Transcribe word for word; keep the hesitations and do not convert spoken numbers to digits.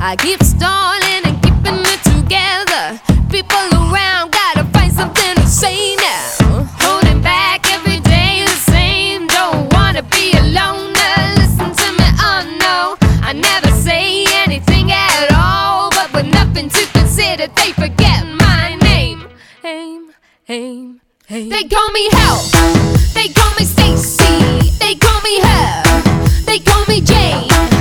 I keep stalling and keeping it together. People around gotta find something to say now. Holding back every day the same. Don't wanna be alone. Listen to me, oh no. I never say anything at all, but with nothing to consider, they forget my name. Aim, aim, aim. They call me Hell. They call me Stacy. They call me Her. They call me Jane.